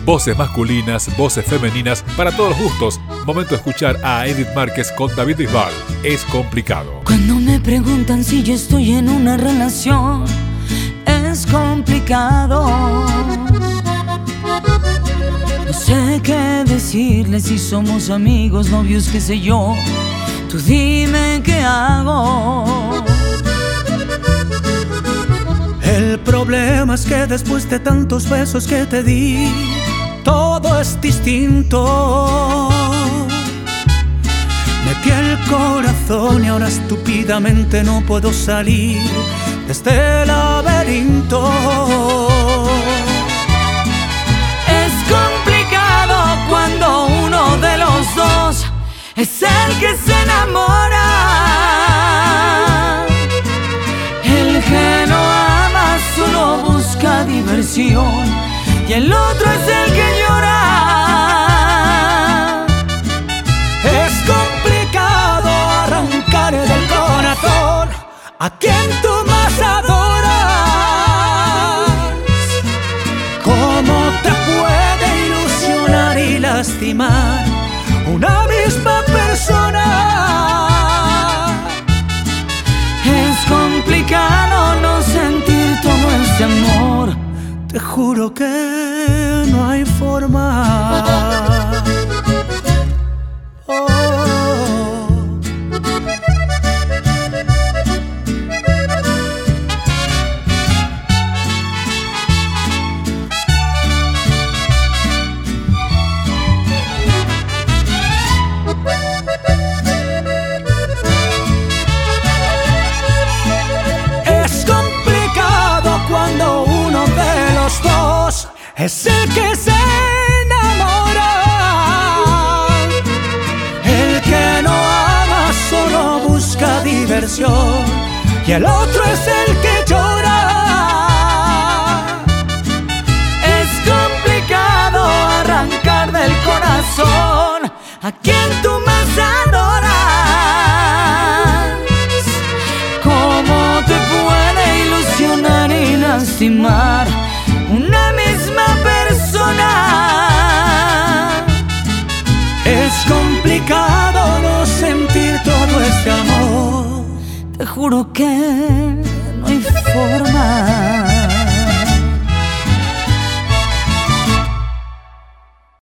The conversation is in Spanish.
Voces masculinas, voces femeninas, para todos los gustos. Momento de escuchar a Edith Márquez con David Bisbal. Es complicado. Cuando me preguntan si yo estoy en una relación, es complicado. No sé qué decirles, si somos amigos, novios, qué sé yo. Tú dime qué hago. El problema es que después de tantos besos que te di, todo es distinto. Metí el corazón y ahora estúpidamente no puedo salir de este laberinto. Es complicado cuando uno de los dos es el que se enamora. El que no ama solo busca diversión y el otro es el que llora. Es complicado arrancar del corazón a quien tú más adoras. ¿Cómo te puede ilusionar y lastimar una misma persona? Es complicado no sentir todo ese amor. Te juro que no hay forma. Es el que se enamora. El que no ama solo busca diversión y el otro es el que llora. Es complicado arrancar del corazón a quien tú más adoras. ¿Cómo te puede ilusionar y lastimar una misma persona? Es complicado no sentir todo este amor. Te juro que no hay forma.